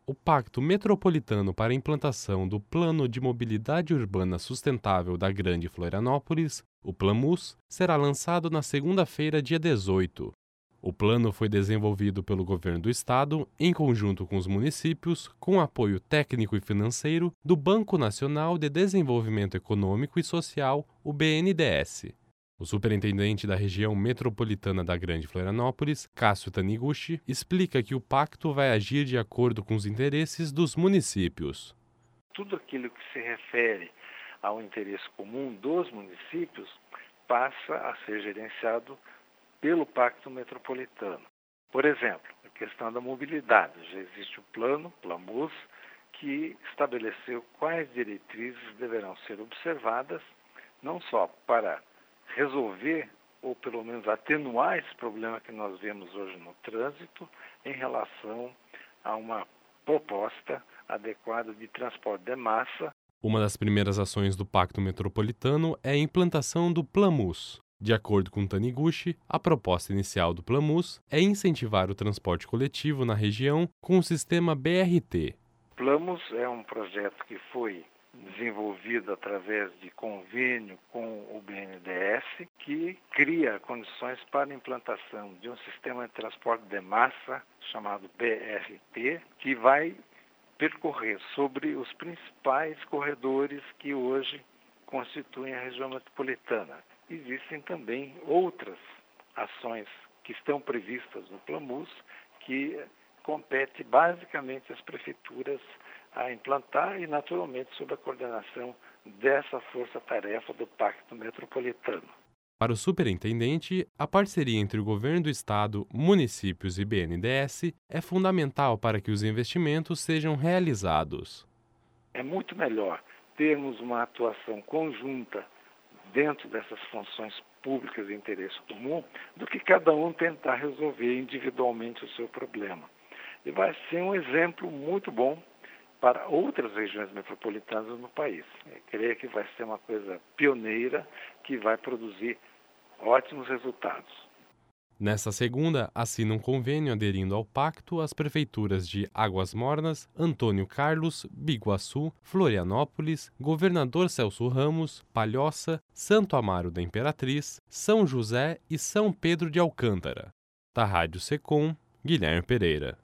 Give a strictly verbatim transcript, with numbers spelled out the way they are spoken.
o Pacto Metropolitano para a Implantação do Plano de Mobilidade Urbana Sustentável da Grande Florianópolis, o PLAMUS, será lançado na segunda-feira, dia dezoito. O plano foi desenvolvido pelo governo do estado, em conjunto com os municípios, com apoio técnico e financeiro do Banco Nacional de Desenvolvimento Econômico e Social, o B N D E S. O superintendente da região metropolitana da Grande Florianópolis, Cássio Taniguchi, explica que o pacto vai agir de acordo com os interesses dos municípios. Tudo aquilo que se refere ao interesse comum dos municípios passa a ser gerenciado pelo Pacto Metropolitano. Por exemplo, a questão da mobilidade. Já existe o plano, PLAMUS, que estabeleceu quais diretrizes deverão ser observadas, não só para resolver ou pelo menos atenuar esse problema que nós vemos hoje no trânsito em relação a uma proposta adequada de transporte de massa. Uma das primeiras ações do Pacto Metropolitano é a implantação do PLAMUS. De acordo com Taniguchi, a proposta inicial do PLAMUS é incentivar o transporte coletivo na região com o sistema B R T. PLAMUS é um projeto que foi desenvolvido através de convênio com o B N D E S, que cria condições para a implantação de um sistema de transporte de massa chamado B R T, que vai percorrer sobre os principais corredores que hoje constituem a região metropolitana. Existem também outras ações que estão previstas no PLAMUS, que compete basicamente às prefeituras a implantar e, naturalmente, sob a coordenação dessa força-tarefa do Pacto Metropolitano. Para o superintendente, a parceria entre o governo do estado, municípios e B N D E S é fundamental para que os investimentos sejam realizados. É muito melhor termos uma atuação conjunta dentro dessas funções públicas de interesse comum do que cada um tentar resolver individualmente o seu problema. E vai ser um exemplo muito bom para outras regiões metropolitanas no país. Eu creio que vai ser uma coisa pioneira que vai produzir ótimos resultados. Nesta segunda, assina um convênio aderindo ao pacto as prefeituras de Águas Mornas, Antônio Carlos, Biguaçu, Florianópolis, Governador Celso Ramos, Palhoça, Santo Amaro da Imperatriz, São José e São Pedro de Alcântara. Da Rádio Secom, Guilherme Pereira.